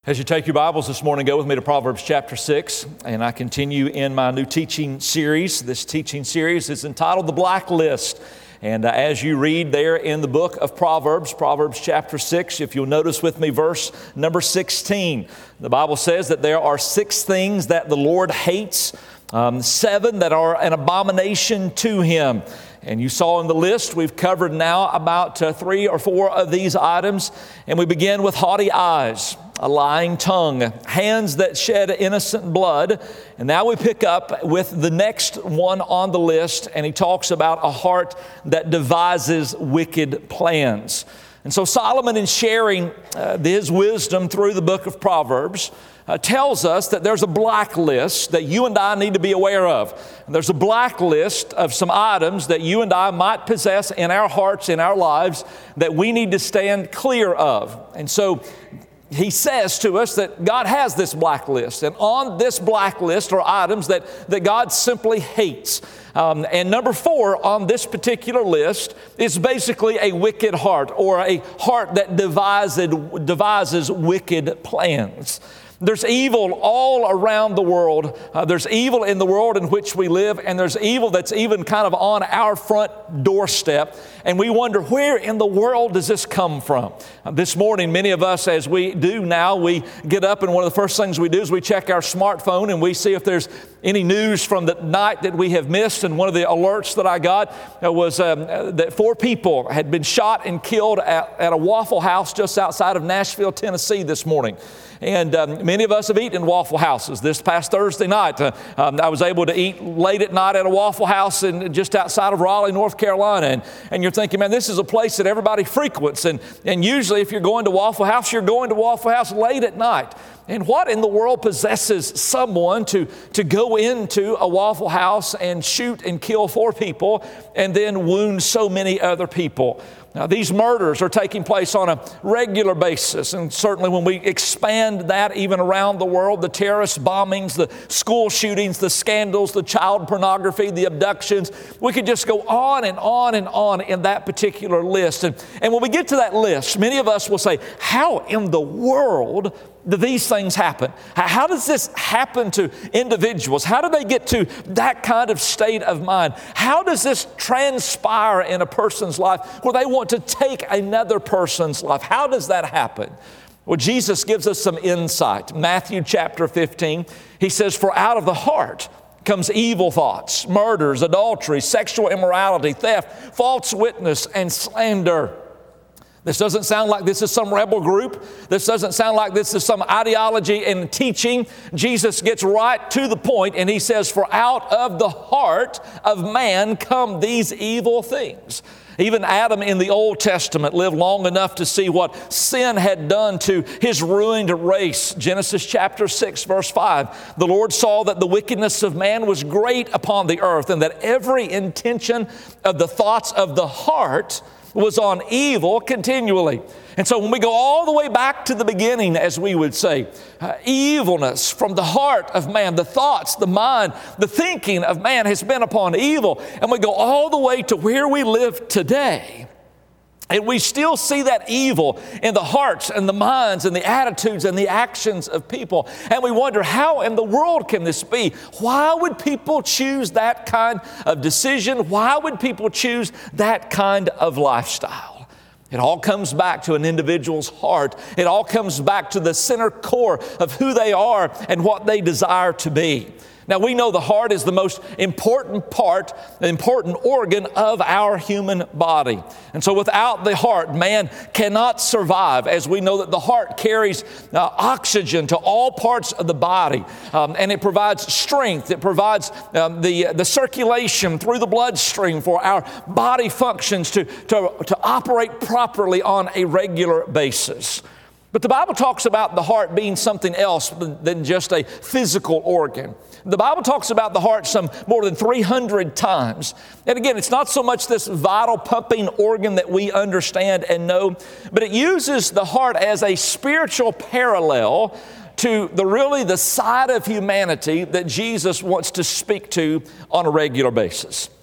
As you take your Bibles this morning, go with me to Proverbs chapter 6, and I continue in my new teaching series. This teaching series is entitled The Blacklist. And as you read there in the book of Proverbs, Proverbs chapter 6, if you'll notice with me verse number 16, the Bible says that there are 6 things that the Lord hates, 7 that are an abomination to Him. And you saw in the list, we've covered now about 3 or 4 of these items. And we begin with haughty eyes, a lying tongue, hands that shed innocent blood. And now we pick up with the next one on the list, and he talks about a heart that devises wicked plans. And so Solomon, in sharing his wisdom through the book of Proverbs, tells us that there's a blacklist that you and I need to be aware of. And there's a blacklist of some items that you and I might possess in our hearts, in our lives, that we need to stand clear of. And so he says to us that God has this blacklist, and on this blacklist are items that God simply hates. And number 4 on this particular list is basically a wicked heart, or a heart that devises wicked plans. There's evil all around the world. There's evil in the world in which we live, and there's evil that's even kind of on our front doorstep. And we wonder, where in the world does this come from? This morning, many of us, as we do now, we get up and one of the first things we do is we check our smartphone and we see if there's any news from the night that we have missed. And one of the alerts that I got was that 4 people had been shot and killed at a Waffle House just outside of Nashville, Tennessee this morning. And many of us have eaten in Waffle Houses. This past Thursday night, I was able to eat late at night at a Waffle House just outside of Raleigh, North Carolina. And you're thinking, man, this is a place that everybody frequents. And usually if you're going to Waffle House, you're going to Waffle House late at night. And what in the world possesses someone to go into a Waffle House and shoot and kill 4 people and then wound so many other people? Now, these murders are taking place on a regular basis, and certainly when we expand that even around the world, the terrorist bombings, the school shootings, the scandals, the child pornography, the abductions, we could just go on and on and on in that particular list. And when we get to that list, many of us will say, how in the world do these things happen? How does this happen to individuals? How do they get to that kind of state of mind? How does this transpire in a person's life where they want to take another person's life? How does that happen? Well, Jesus gives us some insight. Matthew chapter 15, he says, "For out of the heart comes evil thoughts, murders, adultery, sexual immorality, theft, false witness, and slander." This doesn't sound like this is some rebel group. This doesn't sound like this is some ideology and teaching. Jesus gets right to the point and he says, "For out of the heart of man come these evil things." Even Adam in the Old Testament lived long enough to see what sin had done to his ruined race. Genesis chapter 6, verse 5. "The Lord saw that the wickedness of man was great upon the earth, and that every intention of the thoughts of the heart was on evil continually." And so when we go all the way back to the beginning, as we would say, evilness from the heart of man, the thoughts, the mind, the thinking of man has been upon evil. And we go all the way to where we live today. And we still see that evil in the hearts and the minds and the attitudes and the actions of people. And we wonder, how in the world can this be? Why would people choose that kind of decision? Why would people choose that kind of lifestyle? It all comes back to an individual's heart. It all comes back to the center core of who they are and what they desire to be. Now, we know the heart is the most important part, the important organ of our human body. And so without the heart, man cannot survive, as we know that the heart carries oxygen to all parts of the body. And it provides strength. It provides the circulation through the bloodstream for our body functions to operate properly on a regular basis. But the Bible talks about the heart being something else than just a physical organ. The Bible talks about the heart some more than 300 times. And again, it's not so much this vital pumping organ that we understand and know, but it uses the heart as a spiritual parallel to the side of humanity that Jesus wants to speak to on a regular basis.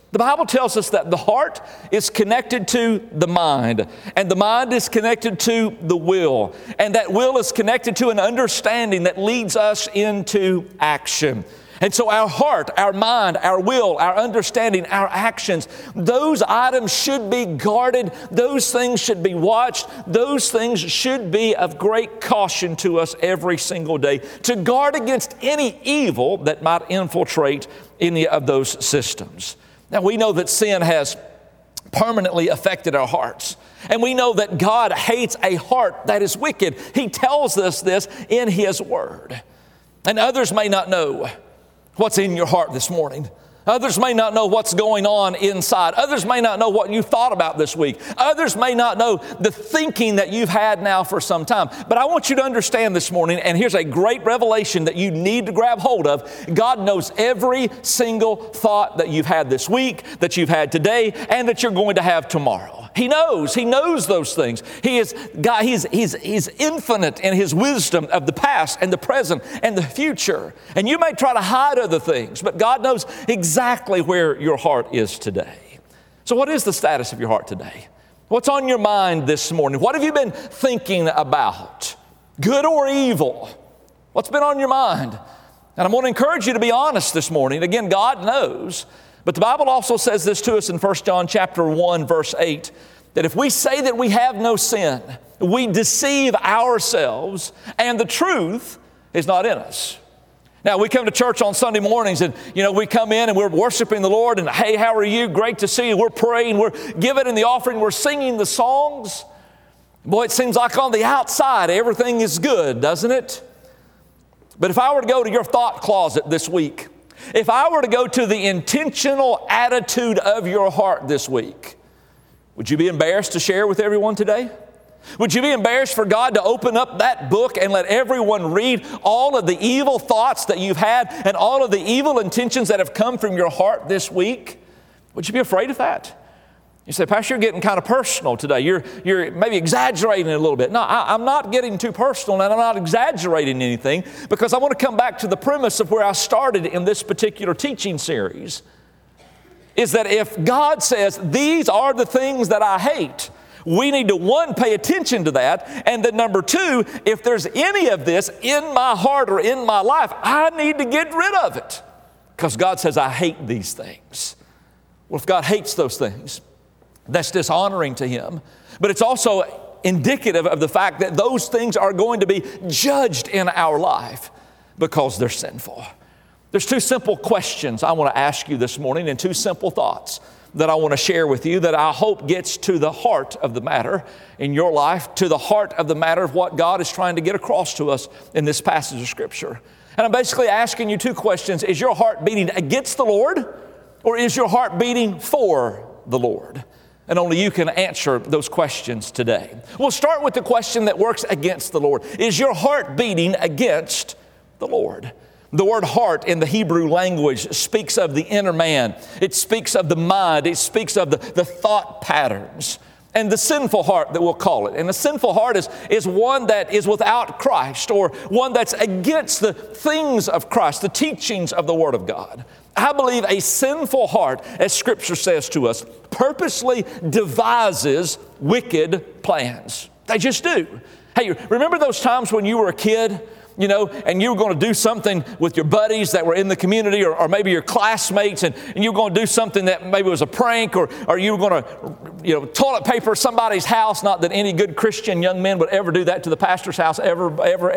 The Bible tells us that the heart is connected to the mind, and the mind is connected to the will, and that will is connected to an understanding that leads us into action. And so our heart, our mind, our will, our understanding, our actions, those items should be guarded. Those things should be watched. Those things should be of great caution to us every single day to guard against any evil that might infiltrate any of those systems. Now, we know that sin has permanently affected our hearts. And we know that God hates a heart that is wicked. He tells us this in His Word. And others may not know what's in your heart this morning. Others may not know what's going on inside. Others may not know what you thought about this week. Others may not know the thinking that you've had now for some time. But I want you to understand this morning, and here's a great revelation that you need to grab hold of. God knows every single thought that you've had this week, that you've had today, and that you're going to have tomorrow. He knows those things. He is God. He's infinite in His wisdom of the past and the present and the future. And you may try to hide other things, but God knows exactly where your heart is today. So what is the status of your heart today? What's on your mind this morning? What have you been thinking about? Good or evil? What's been on your mind? And I'm going to encourage you to be honest this morning. Again, God knows. But the Bible also says this to us in 1 John chapter 1, verse 8, that if we say that we have no sin, we deceive ourselves, and the truth is not in us. Now, we come to church on Sunday mornings, and, we come in and we're worshiping the Lord, and, hey, how are you? Great to see you. We're praying, we're giving in the offering, we're singing the songs. Boy, it seems like on the outside, everything is good, doesn't it? But if I were to go to your thought closet this week, if I were to go to the intentional attitude of your heart this week, would you be embarrassed to share with everyone today? Would you be embarrassed for God to open up that book and let everyone read all of the evil thoughts that you've had and all of the evil intentions that have come from your heart this week? Would you be afraid of that? You say, Pastor, you're getting kind of personal today. You're maybe exaggerating it a little bit. No, I'm not getting too personal, and I'm not exaggerating anything, because I want to come back to the premise of where I started in this particular teaching series, is that if God says, these are the things that I hate, we need to, one, pay attention to that, and then number two, if there's any of this in my heart or in my life, I need to get rid of it, because God says, I hate these things. Well, if God hates those things, that's dishonoring to Him. But it's also indicative of the fact that those things are going to be judged in our life because they're sinful. There's two simple questions I want to ask you this morning, and two simple thoughts that I want to share with you that I hope gets to the heart of the matter in your life, to the heart of the matter of what God is trying to get across to us in this passage of Scripture. And I'm basically asking you two questions. Is your heart beating against the Lord, or is your heart beating for the Lord? And only you can answer those questions today. We'll start with the question that works against the Lord. Is your heart beating against the Lord? The word heart in the Hebrew language speaks of the inner man. It speaks of the mind. It speaks of the thought patterns. And the sinful heart that we'll call it. And the sinful heart is one that is without Christ, or one that's against the things of Christ, the teachings of the Word of God. I believe a sinful heart, as Scripture says to us, purposely devises wicked plans. They just do. Hey, remember those times when you were a kid, and you were going to do something with your buddies that were in the community, or maybe your classmates, and you were going to do something that maybe was a prank, or you were going to, toilet paper somebody's house. Not that any good Christian young men would ever do that to the pastor's house, ever.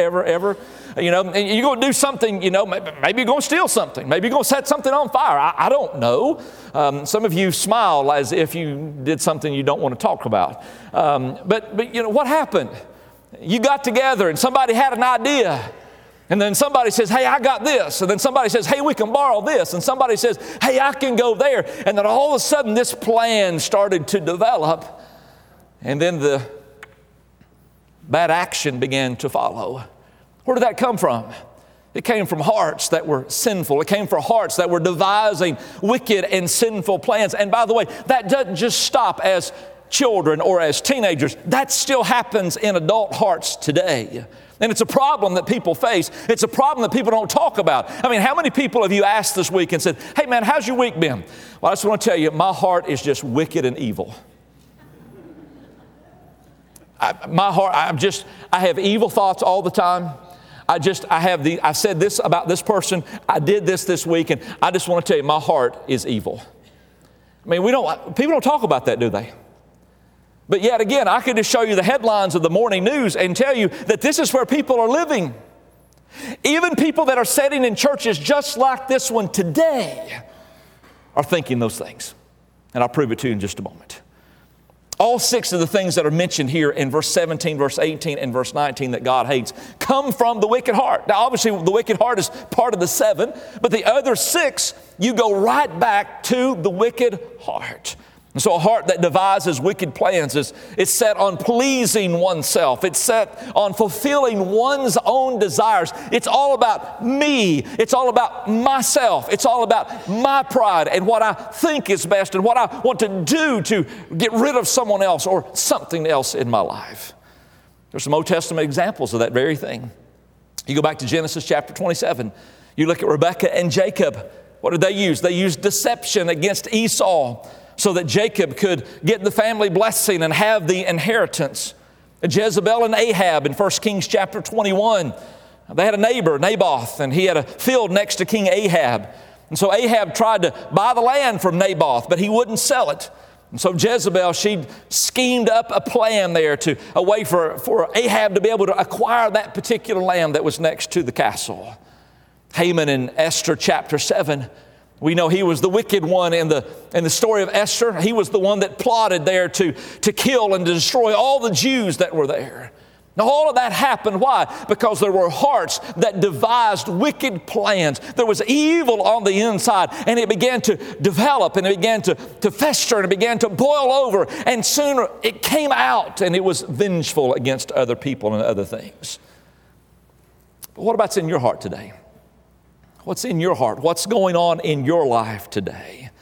And you're going to do something, maybe you're going to steal something. Maybe you're going to set something on fire. I don't know. Some of you smile as if you did something you don't want to talk about. But what happened? You got together and somebody had an idea. And then somebody says, hey, I got this. And then somebody says, hey, we can borrow this. And somebody says, hey, I can go there. And then all of a sudden this plan started to develop. And then the bad action began to follow. Where did that come from? It came from hearts that were sinful. It came from hearts that were devising wicked and sinful plans. And by the way, that doesn't just stop as children or as teenagers. That still happens in adult hearts today. And it's a problem that people face. It's a problem that people don't talk about. I mean, how many people have you asked this week and said, hey man, how's your week been? Well, I just want to tell you, my heart is just wicked and evil. I have evil thoughts all the time. I said this about this person. I did this week, and I just want to tell you, my heart is evil. I mean, people don't talk about that, do they? But yet again, I could just show you the headlines of the morning news and tell you that this is where people are living. Even people that are sitting in churches just like this one today are thinking those things. And I'll prove it to you in just a moment. All 6 of the things that are mentioned here in verse 17, verse 18, and verse 19 that God hates come from the wicked heart. Now, obviously, the wicked heart is part of the 7, but the other 6, you go right back to the wicked heart. And so a heart that devises wicked plans is set on pleasing oneself. It's set on fulfilling one's own desires. It's all about me. It's all about myself. It's all about my pride and what I think is best and what I want to do to get rid of someone else or something else in my life. There's some Old Testament examples of that very thing. You go back to Genesis chapter 27. You look at Rebekah and Jacob. What did they use? They used deception against Esau, so that Jacob could get the family blessing and have the inheritance. Jezebel and Ahab in 1 Kings chapter 21. They had a neighbor, Naboth, and he had a field next to King Ahab. And so Ahab tried to buy the land from Naboth, but he wouldn't sell it. And so Jezebel, she schemed up a plan there a way for Ahab to be able to acquire that particular land that was next to the castle. Haman in Esther chapter 7. We know he was the wicked one in the story of Esther. He was the one that plotted there to kill and to destroy all the Jews that were there. Now all of that happened. Why? Because there were hearts that devised wicked plans. There was evil on the inside, and it began to develop, and it began to fester, and it began to boil over, and soon it came out, and it was vengeful against other people and other things. But what about's in your heart today? What's in your heart? What's going on in your life today?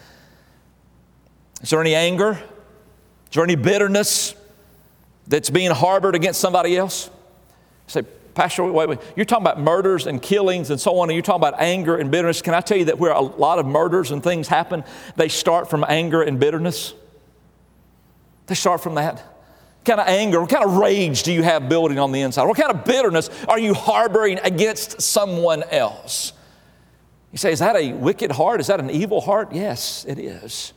Is there any anger? Is there any bitterness that's being harbored against somebody else? You say, Pastor, wait. You're talking about murders and killings and so on, and you're talking about anger and bitterness. Can I tell you that where a lot of murders and things happen, they start from anger and bitterness? They start from that. What kind of anger, what kind of rage do you have building on the inside? What kind of bitterness are you harboring against someone else? You say, is that a wicked heart? Is that an evil heart? Yes, it is.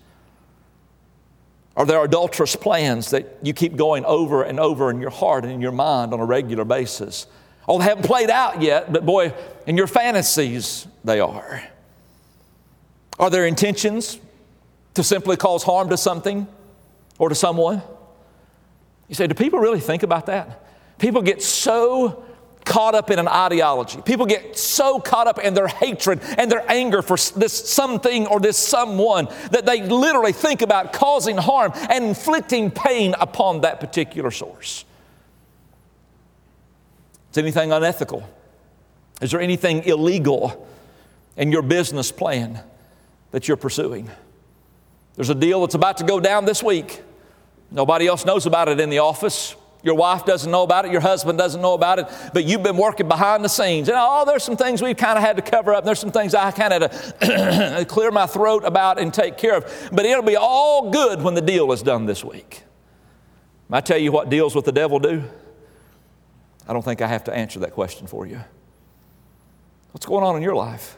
Are there adulterous plans that you keep going over and over in your heart and in your mind on a regular basis? Oh, they haven't played out yet, but boy, in your fantasies, they are. Are there intentions to simply cause harm to something or to someone? You say, do people really think about that? People get so caught up in an ideology. People get so caught up in their hatred and their anger for this something or this someone that they literally think about causing harm and inflicting pain upon that particular source. Is anything unethical? Is there anything illegal in your business plan that you're pursuing? There's a deal that's about to go down this week. Nobody else knows about it in the office. Your wife doesn't know about it. Your husband doesn't know about it. But you've been working behind the scenes. And there's some things we've kind of had to cover up. There's some things I kind of had to clear my throat about and take care of. But it'll be all good when the deal is done this week. May I tell you what deals with the devil do? I don't think I have to answer that question for you. What's going on in your life?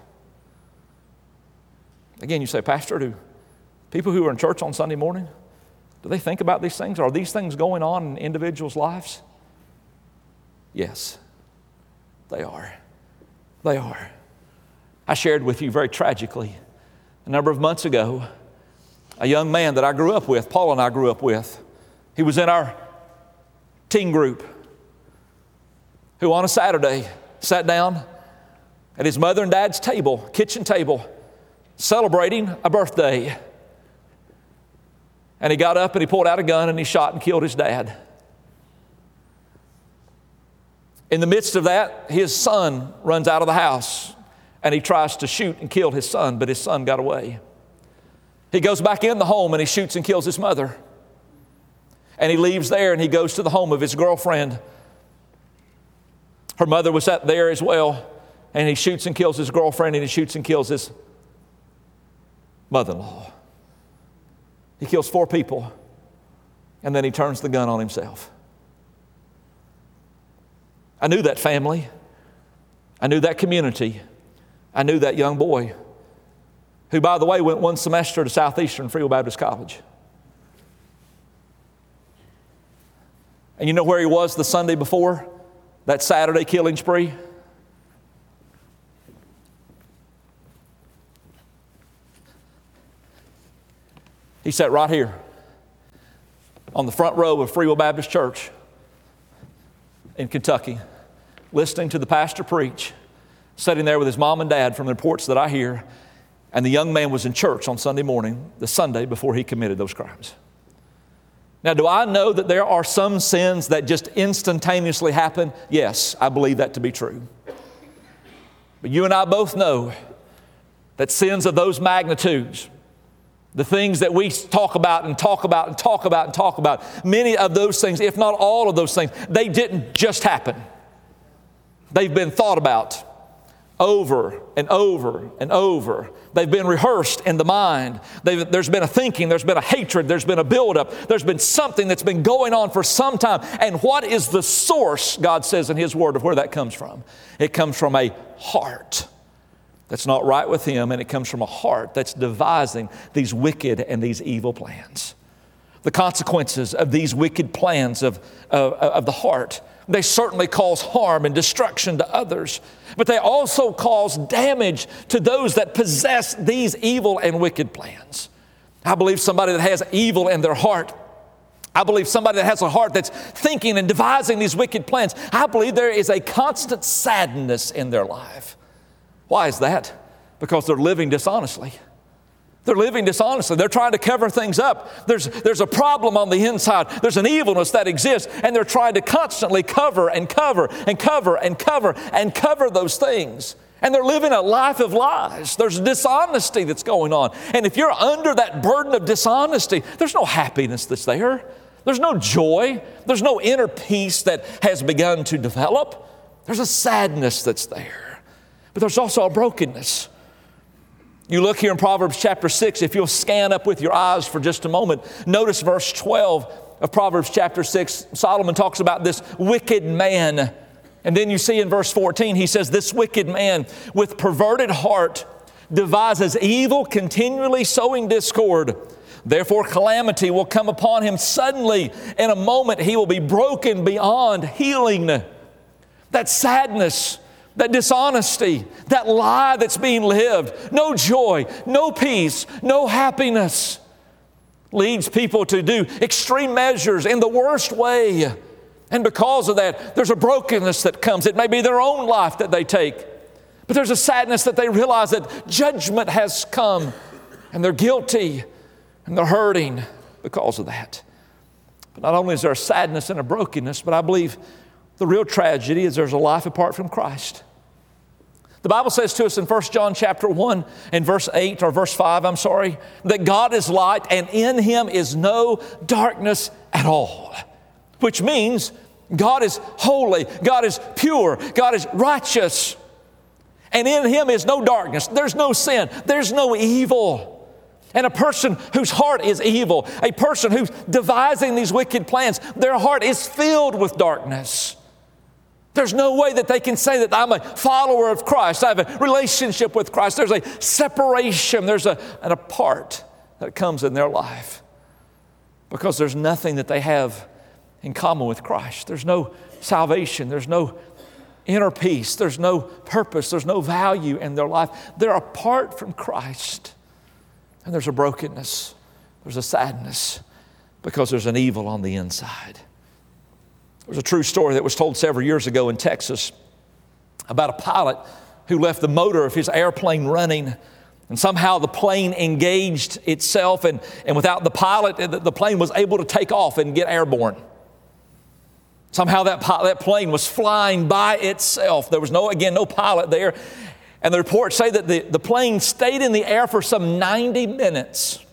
Again, you say, Pastor, do people who are in church on Sunday morning, do they think about these things? Are these things going on in individuals' lives? Yes, they are. They are. I shared with you very tragically a number of months ago, a young man that I grew up with, Paul and I grew up with. He was in our teen group who on a Saturday sat down at his mother and dad's table, kitchen table, celebrating a birthday. And he got up and he pulled out a gun and he shot and killed his dad. In the midst of that, his son runs out of the house and he tries to shoot and kill his son, but his son got away. He goes back in the home and he shoots and kills his mother. And he leaves there and he goes to the home of his girlfriend. Her mother was there as well, and he shoots and kills his girlfriend, and he shoots and kills his mother-in-law. He kills 4 people, and then he turns the gun on himself. I knew that family. I knew that community. I knew that young boy, who, by the way, went 1 semester to Southeastern Free Will Baptist College. And you know where he was the Sunday before that Saturday killing spree? He sat right here on the front row of Free Will Baptist Church in Kentucky, listening to the pastor preach, sitting there with his mom and dad from the reports that I hear, and the young man was in church on Sunday morning, the Sunday before he committed those crimes. Now, do I know that there are some sins that just instantaneously happen? Yes, I believe that to be true. But you and I both know that sins of those magnitudes, the things that we talk about and talk about and talk about and talk about, many of those things, if not all of those things, they didn't just happen. They've been thought about over and over and over. They've been rehearsed in the mind. There's been a thinking, there's been a hatred, there's been a buildup, there's been something that's been going on for some time. And what is the source, God says in His Word, of where that comes from? It comes from a heart that's not right with Him, and it comes from a heart that's devising these wicked and these evil plans. The consequences of these wicked plans of the heart, they certainly cause harm and destruction to others, but they also cause damage to those that possess these evil and wicked plans. I believe somebody that has evil in their heart, I believe somebody that has a heart that's thinking and devising these wicked plans, I believe there is a constant sadness in their life. Why is that? Because they're living dishonestly. They're living dishonestly. They're trying to cover things up. There's a problem on the inside. There's an evilness that exists, and they're trying to constantly cover and cover and cover and cover and cover those things. And they're living a life of lies. There's dishonesty that's going on. And if you're under that burden of dishonesty, there's no happiness that's there. There's no joy. There's no inner peace that has begun to develop. There's a sadness that's there. But there's also a brokenness. You look here in Proverbs chapter 6, if you'll scan up with your eyes for just a moment, notice verse 12 of Proverbs chapter 6. Solomon talks about this wicked man. And then you see in verse 14, he says, this wicked man with perverted heart devises evil, continually sowing discord. Therefore calamity will come upon him suddenly. In a moment he will be broken beyond healing. That sadness, that dishonesty, that lie that's being lived, no joy, no peace, no happiness, leads people to do extreme measures in the worst way. And because of that, there's a brokenness that comes. It may be their own life that they take, but there's a sadness that they realize that judgment has come, and they're guilty, and they're hurting because of that. But not only is there a sadness and a brokenness, but I believe the real tragedy is there's a life apart from Christ. The Bible says to us in 1 John chapter 1 and verse 8, or verse 5, that God is light and in Him is no darkness at all. Which means God is holy, God is pure, God is righteous. And in Him is no darkness, there's no sin, there's no evil. And a person whose heart is evil, a person who's devising these wicked plans, their heart is filled with darkness. There's no way that they can say that I'm a follower of Christ. I have a relationship with Christ. There's a separation. There's an apart that comes in their life because there's nothing that they have in common with Christ. There's no salvation. There's no inner peace. There's no purpose. There's no value in their life. They're apart from Christ. And there's a brokenness. There's a sadness because there's an evil on the inside. There's a true story that was told several years ago in Texas about a pilot who left the motor of his airplane running, and somehow the plane engaged itself, and without the pilot, the plane was able to take off and get airborne. Somehow that plane was flying by itself. There was no pilot there. And the reports say that the plane stayed in the air for some 90 minutes.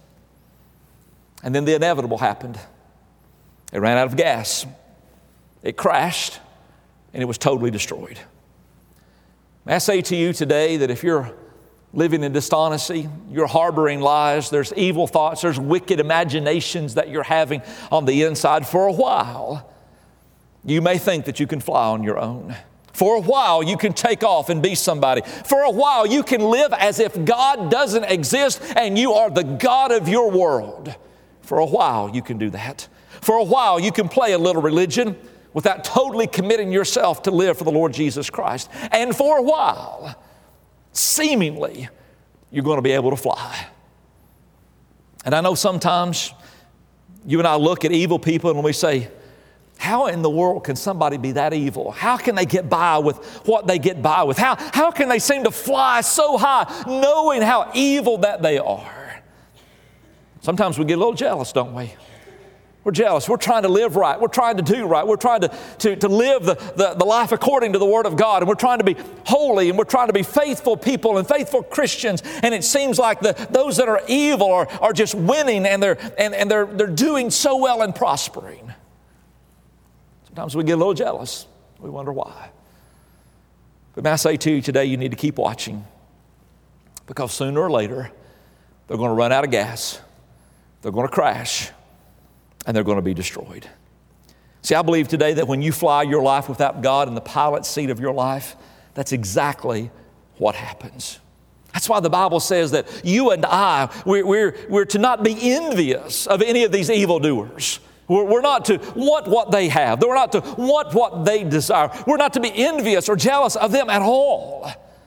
And then the inevitable happened. It ran out of gas. It crashed, and it was totally destroyed. May I say to you today that if you're living in dishonesty, you're harboring lies, there's evil thoughts, there's wicked imaginations that you're having on the inside, for a while, you may think that you can fly on your own. For a while, you can take off and be somebody. For a while, you can live as if God doesn't exist and you are the God of your world. For a while, you can do that. For a while, you can play a little religion without totally committing yourself to live for the Lord Jesus Christ. And for a while, seemingly, you're going to be able to fly. And I know sometimes you and I look at evil people and we say, how in the world can somebody be that evil? How can they get by with what they get by with? How can they seem to fly so high knowing how evil that they are? Sometimes we get a little jealous, don't we? We're jealous. We're trying to live right. We're trying to do right. We're trying to live the life according to the Word of God. And we're trying to be holy, and we're trying to be faithful people and faithful Christians. And it seems like those that are evil are just winning, and they're doing so well and prospering. Sometimes we get a little jealous. We wonder why. But may I say to you today, you need to keep watching, because sooner or later, they're going to run out of gas. They're going to crash, and they're going to be destroyed. See, I believe today that when you fly your life without God in the pilot seat of your life, that's exactly what happens. That's why the Bible says that you and I, we're to not be envious of any of these evildoers. We're not to want what they have. We're not to want what they desire. We're not to be envious or jealous of them at all.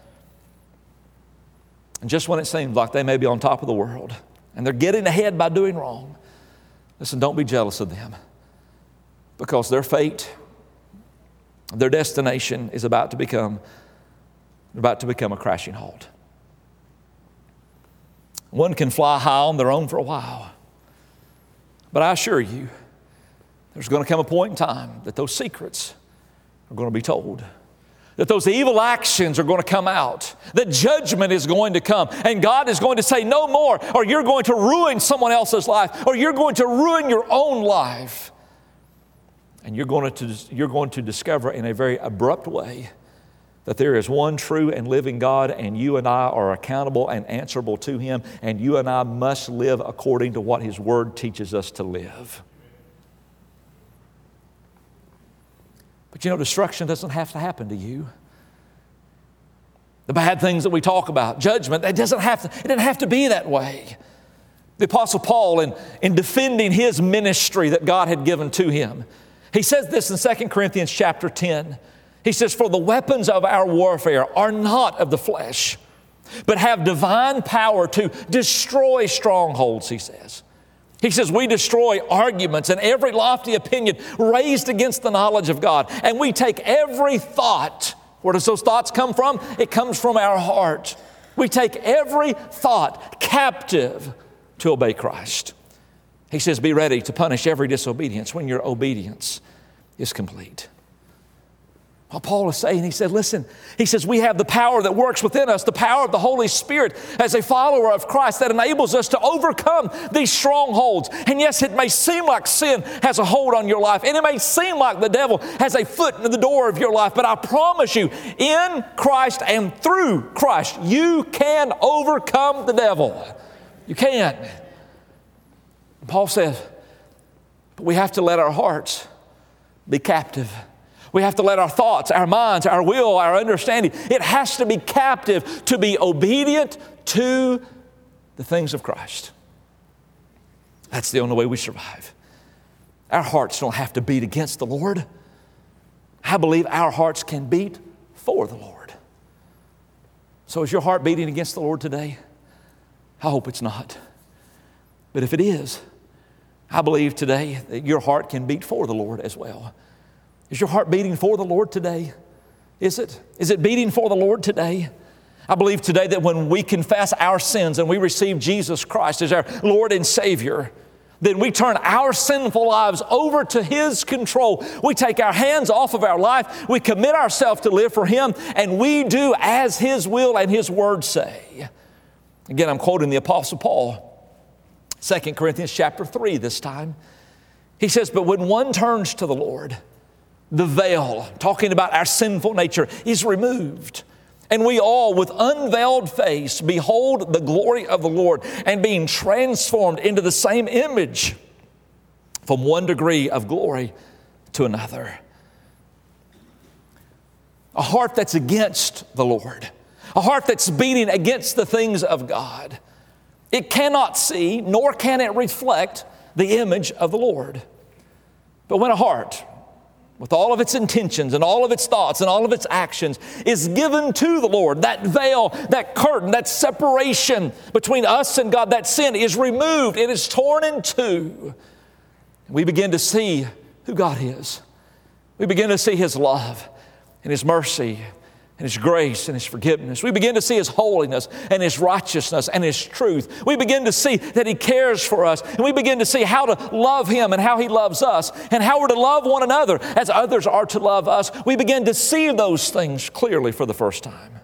And just when it seems like they may be on top of the world and they're getting ahead by doing wrong, listen, don't be jealous of them, because their fate, their destination is about to become a crashing halt. One can fly high on their own for a while, but I assure you, there's going to come a point in time that those secrets are going to be told, that those evil actions are going to come out, that judgment is going to come, and God is going to say no more, or you're going to ruin someone else's life, or you're going to ruin your own life. And you're going to discover in a very abrupt way that there is one true and living God, and you and I are accountable and answerable to Him, and you and I must live according to what His Word teaches us to live. But you know, destruction doesn't have to happen to you. The bad things that we talk about, judgment, it didn't have to be that way. The Apostle Paul, in defending his ministry that God had given to him, he says this in 2 Corinthians chapter 10. He says, "For the weapons of our warfare are not of the flesh, but have divine power to destroy strongholds," he says. He says, we destroy arguments and every lofty opinion raised against the knowledge of God. And we take every thought. Where does those thoughts come from? It comes from our heart. We take every thought captive to obey Christ. He says, be ready to punish every disobedience when your obedience is complete. What Paul is saying, he said, listen, he says, we have the power that works within us, the power of the Holy Spirit as a follower of Christ that enables us to overcome these strongholds. And yes, it may seem like sin has a hold on your life, and it may seem like the devil has a foot in the door of your life, but I promise you, in Christ and through Christ, you can overcome the devil. You can. Paul says, but we have to let our hearts be captive. We have to let our thoughts, our minds, our will, our understanding, it has to be captive to be obedient to the things of Christ. That's the only way we survive. Our hearts don't have to beat against the Lord. I believe our hearts can beat for the Lord. So is your heart beating against the Lord today? I hope it's not. But if it is, I believe today that your heart can beat for the Lord as well. Is your heart beating for the Lord today? Is it? Is it beating for the Lord today? I believe today that when we confess our sins and we receive Jesus Christ as our Lord and Savior, then we turn our sinful lives over to His control. We take our hands off of our life, we commit ourselves to live for Him, and we do as His will and His Word say. Again, I'm quoting the Apostle Paul, 2 Corinthians chapter 3 this time. He says, but when one turns to the Lord, the veil, talking about our sinful nature, is removed. And we all, with unveiled face, behold the glory of the Lord, and being transformed into the same image from one degree of glory to another. A heart that's against the Lord, a heart that's beating against the things of God, it cannot see, nor can it reflect the image of the Lord. But when a heart, with all of its intentions and all of its thoughts and all of its actions, is given to the Lord, that veil, that curtain, that separation between us and God, that sin is removed, it is torn in two. We begin to see who God is. We begin to see His love and His mercy and His grace and His forgiveness. We begin to see His holiness and His righteousness and His truth. We begin to see that He cares for us. And we begin to see how to love Him and how He loves us and how we're to love one another as others are to love us. We begin to see those things clearly for the first time.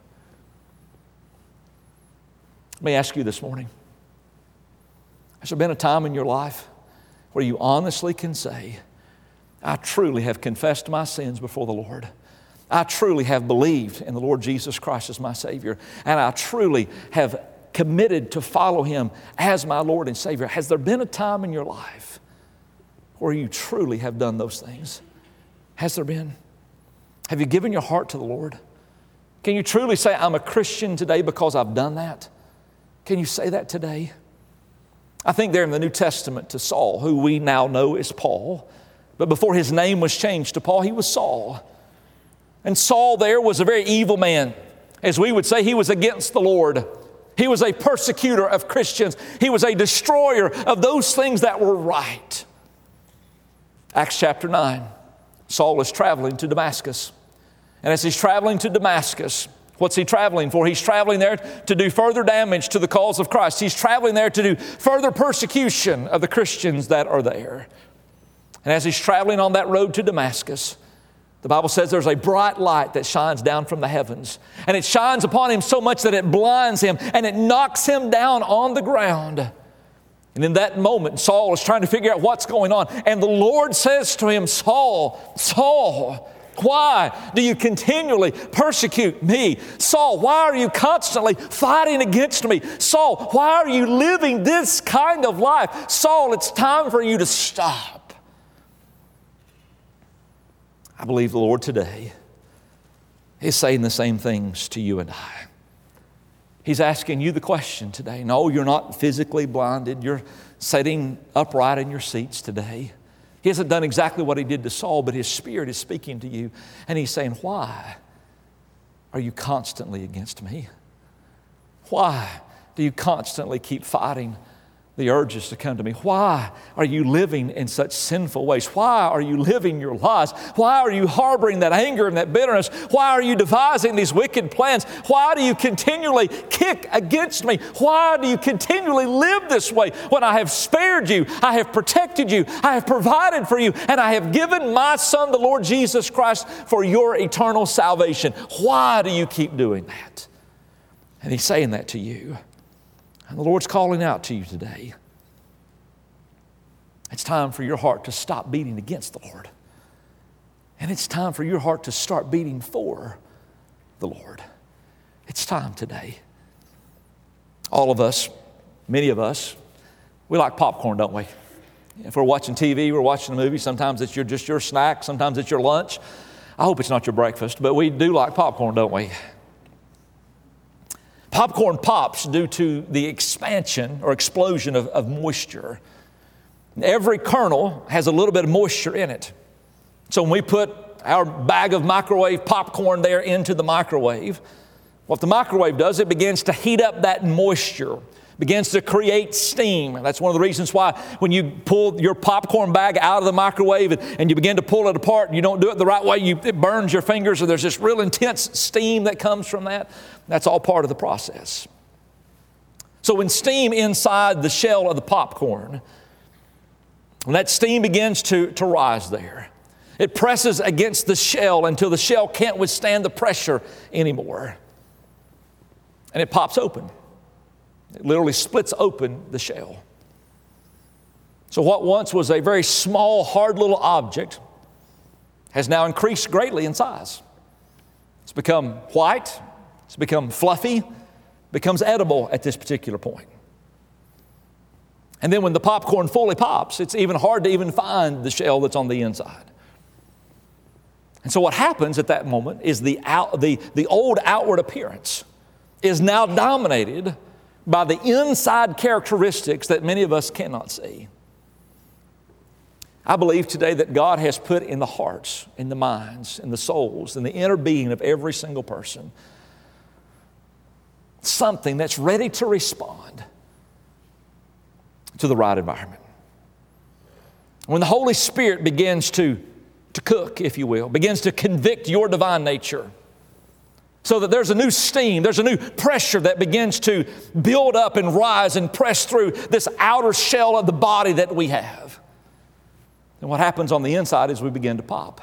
Let me ask you this morning, has there been a time in your life where you honestly can say, I truly have confessed my sins before the Lord. I truly have believed in the Lord Jesus Christ as my Savior, and I truly have committed to follow Him as my Lord and Savior. Has there been a time in your life where you truly have done those things? Has there been? Have you given your heart to the Lord? Can you truly say, I'm a Christian today because I've done that? Can you say that today? I think there in the New Testament to Saul, who we now know is Paul, but before his name was changed to Paul, he was Saul. And Saul there was a very evil man. As we would say, he was against the Lord. He was a persecutor of Christians. He was a destroyer of those things that were right. Acts chapter 9, Saul is traveling to Damascus. And as he's traveling to Damascus, what's he traveling for? He's traveling there to do further damage to the cause of Christ. He's traveling there to do further persecution of the Christians that are there. And as he's traveling on that road to Damascus, the Bible says there's a bright light that shines down from the heavens. And it shines upon him so much that it blinds him and it knocks him down on the ground. And in that moment, Saul is trying to figure out what's going on. And the Lord says to him, Saul, Saul, why do you continually persecute me? Saul, why are you constantly fighting against me? Saul, why are you living this kind of life? Saul, it's time for you to stop. I believe the Lord today is saying the same things to you and I. He's asking you the question today. No, you're not physically blinded. You're sitting upright in your seats today. He hasn't done exactly what He did to Saul, but His Spirit is speaking to you. And He's saying, why are you constantly against me? Why do you constantly keep fighting the urges to come to me? Why are you living in such sinful ways? Why are you living your lies? Why are you harboring that anger and that bitterness? Why are you devising these wicked plans? Why do you continually kick against me? Why do you continually live this way when I have spared you, I have protected you, I have provided for you, and I have given my Son, the Lord Jesus Christ, for your eternal salvation? Why do you keep doing that? And He's saying that to you. And the Lord's calling out to you today. It's time for your heart to stop beating against the Lord. And it's time for your heart to start beating for the Lord. It's time today. All of us, many of us, we like popcorn, don't we? If we're watching TV, we're watching a movie, sometimes it's just your snack, sometimes it's your lunch. I hope it's not your breakfast, but we do like popcorn, don't we? Popcorn pops due to the expansion or explosion of moisture. Every kernel has a little bit of moisture in it. So when we put our bag of microwave popcorn there into the microwave, what the microwave does, it begins to heat up that moisture, begins to create steam. And that's one of the reasons why when you pull your popcorn bag out of the microwave and you begin to pull it apart and you don't do it the right way, it burns your fingers, and there's this real intense steam that comes from that. That's all part of the process. So when steam inside the shell of the popcorn, when that steam begins to rise there, it presses against the shell until the shell can't withstand the pressure anymore. And it pops open. It literally splits open the shell. So what once was a very small, hard little object has now increased greatly in size. It's become white, it's become fluffy, becomes edible at this particular point. And then when the popcorn fully pops, it's even hard to even find the shell that's on the inside. And so what happens at that moment is the old outward appearance is now dominated by the inside characteristics that many of us cannot see. I believe today that God has put in the hearts, in the minds, in the souls, in the inner being of every single person something that's ready to respond to the right environment. When the Holy Spirit begins to cook, if you will, begins to convict your divine nature, so that there's a new steam, there's a new pressure that begins to build up and rise and press through this outer shell of the body that we have. And what happens on the inside is we begin to pop.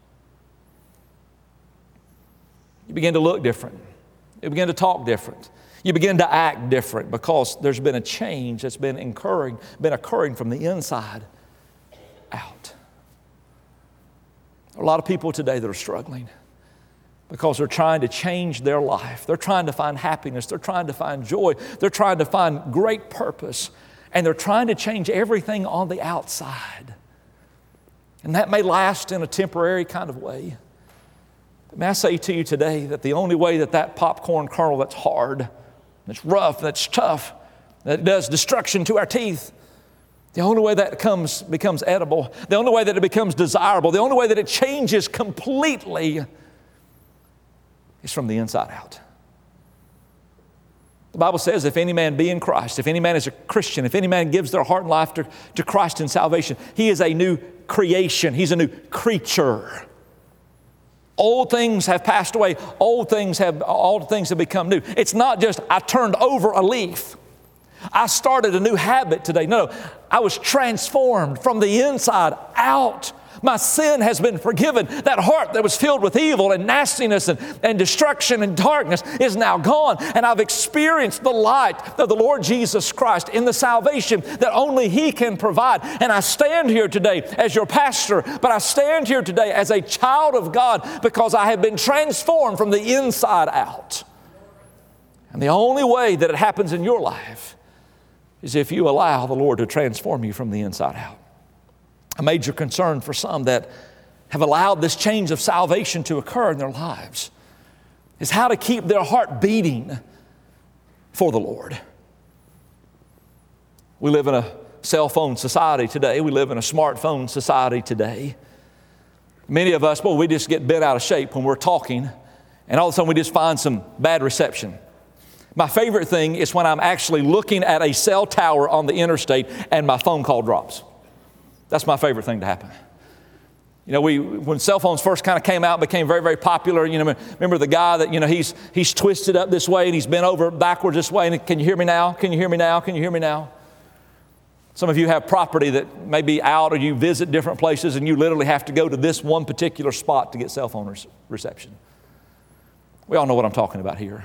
You begin to look different. You begin to talk different. You begin to act different because there's been a change that's been occurring from the inside out. A lot of people today that are struggling because they're trying to change their life. They're trying to find happiness. They're trying to find joy. They're trying to find great purpose. And they're trying to change everything on the outside. And that may last in a temporary kind of way. But may I say to you today that the only way that popcorn kernel that's hard, that's rough, that's tough, that does destruction to our teeth, the only way that becomes edible, the only way that it becomes desirable, the only way that it changes completely is from the inside out. The Bible says, if any man be in Christ, if any man is a Christian, if any man gives their heart and life to Christ in salvation, he is a new creation. He's a new creature. Old things have passed away. All things have become new. It's not just I turned over a leaf. I started a new habit today. No, I was transformed from the inside out. My sin has been forgiven. That heart that was filled with evil and nastiness and destruction and darkness is now gone. And I've experienced the light of the Lord Jesus Christ in the salvation that only He can provide. And I stand here today as your pastor, but I stand here today as a child of God because I have been transformed from the inside out. And the only way that it happens in your life is if you allow the Lord to transform you from the inside out. A major concern for some that have allowed this change of salvation to occur in their lives is how to keep their heart beating for the Lord. We live in a cell phone society today. We live in a smartphone society today. Many of us, we just get bent out of shape when we're talking, and all of a sudden we just find some bad reception. My favorite thing is when I'm actually looking at a cell tower on the interstate and my phone call drops. That's my favorite thing to happen. You know, when cell phones first kind of came out, became very, very popular. You know, remember the guy that, he's twisted up this way and he's bent over backwards this way. And can you hear me now? Can you hear me now? Can you hear me now? Some of you have property that may be out, or you visit different places and you literally have to go to this one particular spot to get cell phone reception. We all know what I'm talking about here.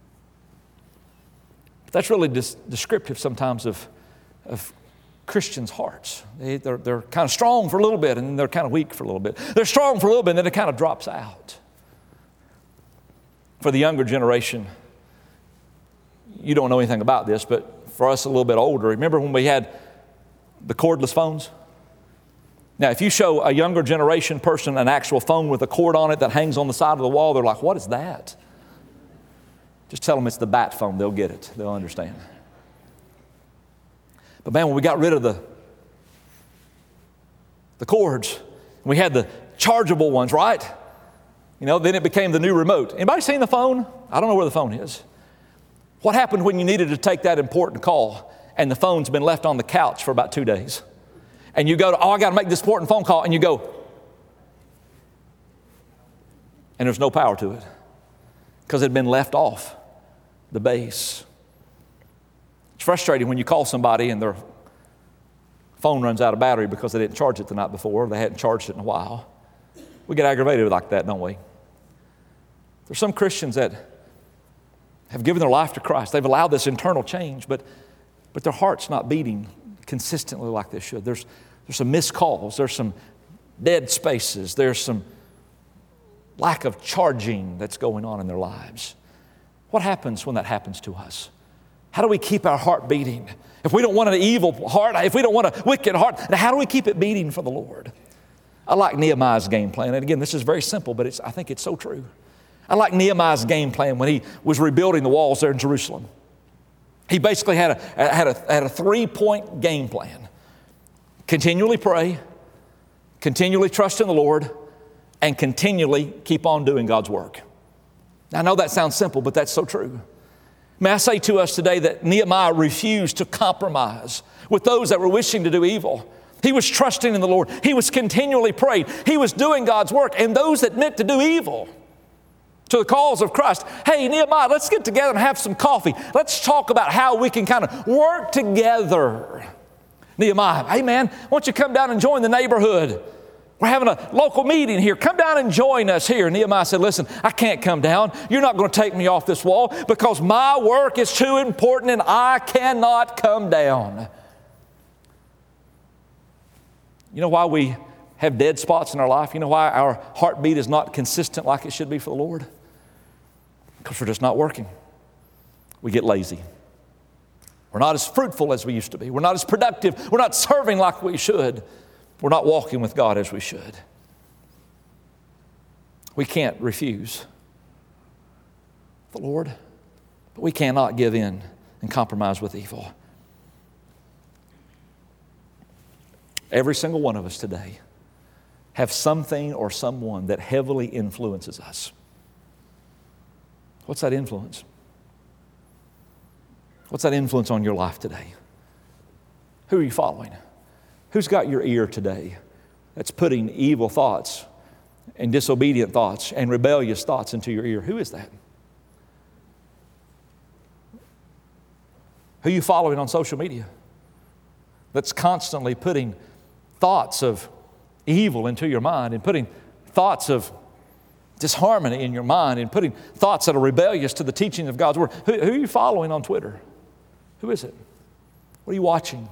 But that's really descriptive sometimes of Christians' hearts. They're kind of strong for a little bit and then they're kind of weak for a little bit. They're strong for a little bit and then it kind of drops out. For the younger generation, you don't know anything about this, but for us a little bit older, remember when we had the cordless phones? Now, if you show a younger generation person an actual phone with a cord on it that hangs on the side of the wall, they're like, what is that? Just tell them it's the bat phone. They'll get it. They'll understand. But man, when we got rid of the cords, we had the chargeable ones, right? Then it became the new remote. Anybody seen the phone? I don't know where the phone is. What happened when you needed to take that important call and the phone's been left on the couch for about 2 days? And you go to, I got to make this important phone call, and you go, and there's no power to it because it had been left off the base. It's frustrating when you call somebody and their phone runs out of battery because they didn't charge it the night before, or they hadn't charged it in a while. We get aggravated like that, don't we? There's some Christians that have given their life to Christ. They've allowed this internal change, but their heart's not beating consistently like they should. There's some missed calls. There's some dead spaces. There's some lack of charging that's going on in their lives. What happens when that happens to us? How do we keep our heart beating? If we don't want an evil heart, if we don't want a wicked heart, then how do we keep it beating for the Lord? I like Nehemiah's game plan. And again, this is very simple, but I think it's so true. I like Nehemiah's game plan when he was rebuilding the walls there in Jerusalem. He basically had a 3-point game plan. Continually pray, continually trust in the Lord, and continually keep on doing God's work. Now, I know that sounds simple, but that's so true. May I say to us today that Nehemiah refused to compromise with those that were wishing to do evil. He was trusting in the Lord. He was continually praying. He was doing God's work. And those that meant to do evil to the cause of Christ, hey, Nehemiah, let's get together and have some coffee. Let's talk about how we can kind of work together. Nehemiah, hey man, why don't you come down and join the neighborhood? We're having a local meeting here. Come down and join us here. Nehemiah said, listen, I can't come down. You're not going to take me off this wall because my work is too important and I cannot come down. You know why we have dead spots in our life? You know why our heartbeat is not consistent like it should be for the Lord? Because we're just not working. We get lazy. We're not as fruitful as we used to be. We're not as productive. We're not serving like we should. We're not walking with God as we should. We can't refuse the Lord, but we cannot give in and compromise with evil. Every single one of us today have something or someone that heavily influences us. What's that influence? What's that influence on your life today? Who are you following? Who's got your ear today that's putting evil thoughts and disobedient thoughts and rebellious thoughts into your ear? Who is that? Who are you following on social media that's constantly putting thoughts of evil into your mind and putting thoughts of disharmony in your mind and putting thoughts that are rebellious to the teaching of God's Word? Who are you following on Twitter? Who is it? What are you watching?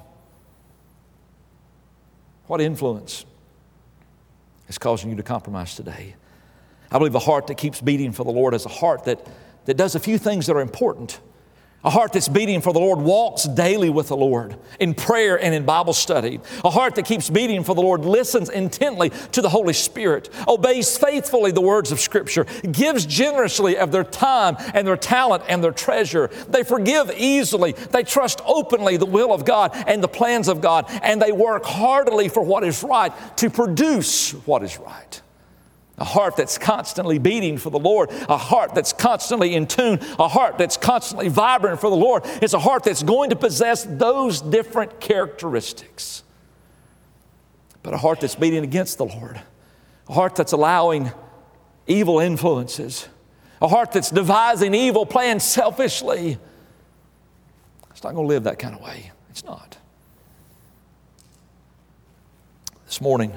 What influence is causing you to compromise today? I believe a heart that keeps beating for the Lord is a heart that does a few things that are important. A heart that's beating for the Lord walks daily with the Lord in prayer and in Bible study. A heart that keeps beating for the Lord listens intently to the Holy Spirit, obeys faithfully the words of Scripture, gives generously of their time and their talent and their treasure. They forgive easily. They trust openly the will of God and the plans of God, and they work heartily for what is right to produce what is right. A heart that's constantly beating for the Lord, a heart that's constantly in tune, a heart that's constantly vibrant for the Lord. It's a heart that's going to possess those different characteristics. But a heart that's beating against the Lord, a heart that's allowing evil influences, a heart that's devising evil plans selfishly, it's not going to live that kind of way. It's not. This morning,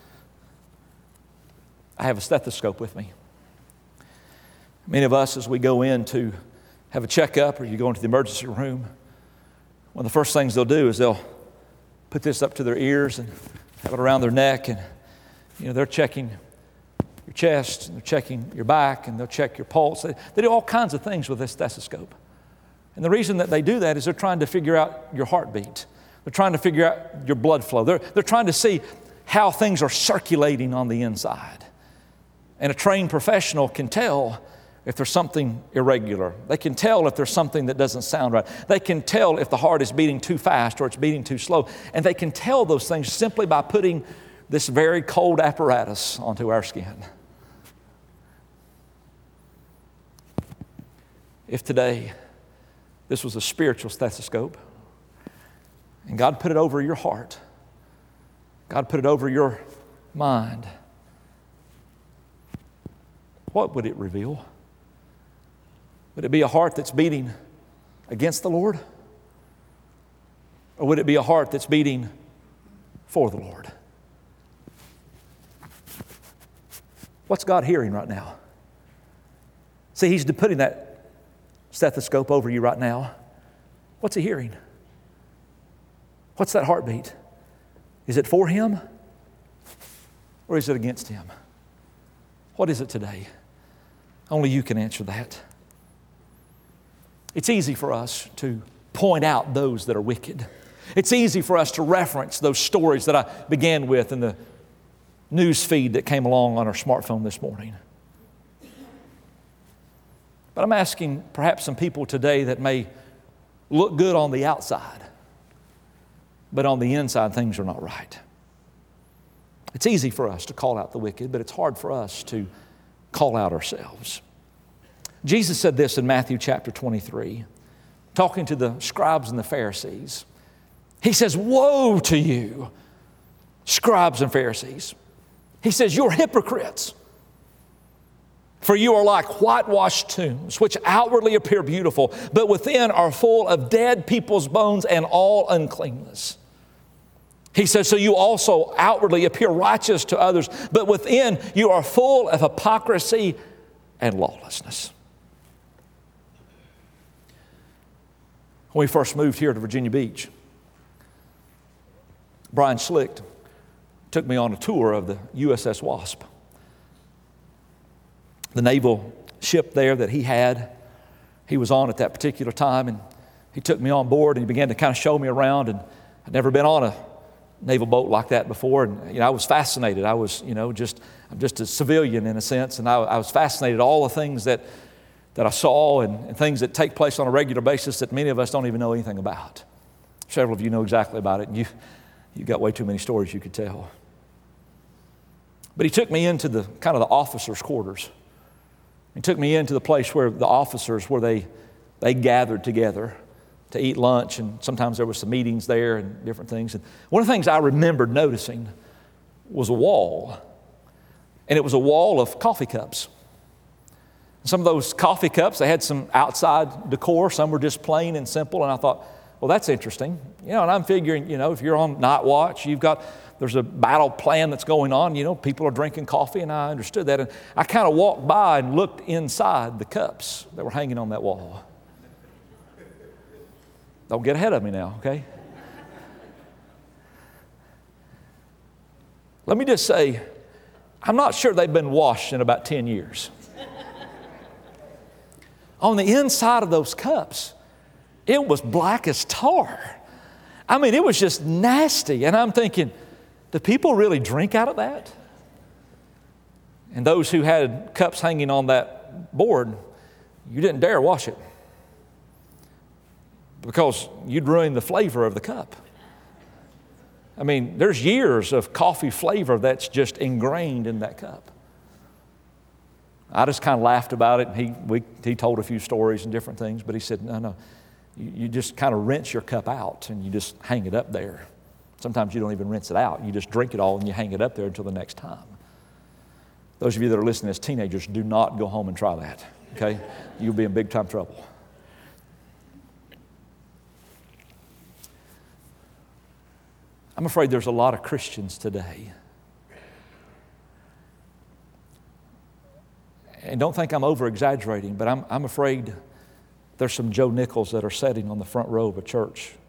I have a stethoscope with me. Many of us, as we go in to have a checkup or you go into the emergency room, one of the first things they'll do is they'll put this up to their ears and have it around their neck, and they're checking your chest, and they're checking your back, and they'll check your pulse. They do all kinds of things with this stethoscope. And the reason that they do that is they're trying to figure out your heartbeat. They're trying to figure out your blood flow. They're trying to see how things are circulating on the inside. And a trained professional can tell if there's something irregular. They can tell if there's something that doesn't sound right. They can tell if the heart is beating too fast or it's beating too slow. And they can tell those things simply by putting this very cold apparatus onto our skin. If today this was a spiritual stethoscope and God put it over your heart, God put it over your mind, what would it reveal? Would it be a heart that's beating against the Lord? Or would it be a heart that's beating for the Lord? What's God hearing right now? See, He's putting that stethoscope over you right now. What's He hearing? What's that heartbeat? Is it for Him? or is it against Him? What is it today? Only you can answer that. It's easy for us to point out those that are wicked. It's easy for us to reference those stories that I began with in the news feed that came along on our smartphone this morning. But I'm asking perhaps some people today that may look good on the outside, but on the inside things are not right. It's easy for us to call out the wicked, but it's hard for us to call out ourselves. Jesus said this in Matthew chapter 23, talking to the scribes and the Pharisees. He says, "Woe to you, scribes and Pharisees." He says, "You're hypocrites. For you are like whitewashed tombs, which outwardly appear beautiful, but within are full of dead people's bones and all uncleanness." He says, "So you also outwardly appear righteous to others, but within you are full of hypocrisy and lawlessness." When we first moved here to Virginia Beach, Brian Schlicht took me on a tour of the USS Wasp, the naval ship there that he was on at that particular time, and he took me on board and he began to kind of show me around, and I'd never been on a naval boat like that before, and I was fascinated. I'm just a civilian in a sense, and I was fascinated all the things that I saw and things that take place on a regular basis that many of us don't even know anything about. Several of you know exactly about it, and you've got way too many stories you could tell. But he took me into the kind of the officers' quarters. He took me into the place where the officers, where they gathered together to eat lunch, and sometimes there were some meetings there and different things. And one of the things I remembered noticing was a wall, and it was a wall of coffee cups. Some of those coffee cups, they had some outside decor. Some were just plain and simple, and I thought, well, that's interesting. And I'm figuring, if you're on night watch, there's a battle plan that's going on. People are drinking coffee, and I understood that. And I kind of walked by and looked inside the cups that were hanging on that wall. Don't get ahead of me now, okay? Let me just say, I'm not sure they've been washed in about 10 years. On the inside of those cups, it was black as tar. I mean, it was just nasty. And I'm thinking, do people really drink out of that? And those who had cups hanging on that board, you didn't dare wash it, because you'd ruin the flavor of the cup. I mean, there's years of coffee flavor that's just ingrained in that cup. I just kind of laughed about it, and he told a few stories and different things, but he said, no, you just kind of rinse your cup out and you just hang it up there. Sometimes you don't even rinse it out. You just drink it all and you hang it up there until the next time. Those of you that are listening as teenagers, do not go home and try that, okay? You'll be in big time trouble. I'm afraid there's a lot of Christians today. And don't think I'm over-exaggerating, but I'm afraid there's some Joe Nichols that are sitting on the front row of a church